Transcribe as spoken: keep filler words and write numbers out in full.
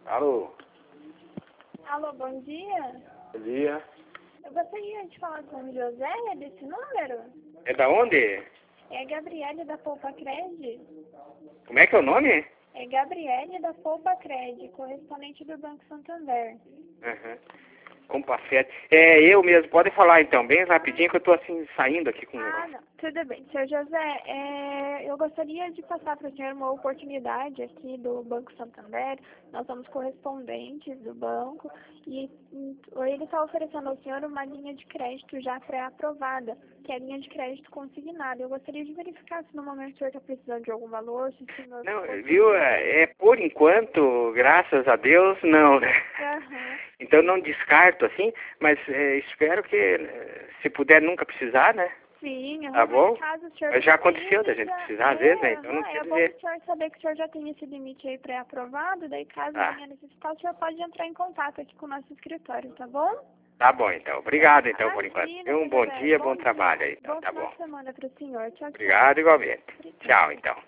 Alô? Alô, bom dia. Bom dia. Eu gostaria de falar com o José, é desse número? É da onde? É a Gabriele da Poupa Cred. Como é que é o nome? É Gabriele da Poupa Cred, correspondente do Banco Santander. Uhum. Compacete. É, eu mesmo. Pode falar então, bem rapidinho, que eu tô assim, saindo aqui com... Ah, não. Tudo bem. Senhor José, é, eu gostaria de passar para o senhor uma oportunidade aqui do Banco Santander. Nós somos correspondentes do banco e hum, ele está oferecendo ao senhor uma linha de crédito já pré-aprovada, que é a linha de crédito consignada. Eu gostaria de verificar se no momento o senhor está precisando de algum valor, se o senhor... Não, viu, é, é, por enquanto, graças a Deus, não, né? Aham. Então não descarto assim, mas é, espero que, eh, se puder nunca precisar, né? Sim, aham, Tá bom? mas caso o senhor Mas já precise, aconteceu da gente já- precisar às é, vezes, né? Então não aham, quer é bom dizer. o senhor saber que o senhor já tem esse limite aí pré-aprovado, daí caso Tá. venha necessitar, o senhor pode entrar em contato aqui com o nosso escritório, tá bom? Tá bom então. Obrigado então por enquanto. Imagina, Um seu bom José, dia, bom dia. trabalho aí então, Bom tá final bom. de semana para o senhor. Tchau, tchau. Obrigado igualmente. Obrigada. Tchau então.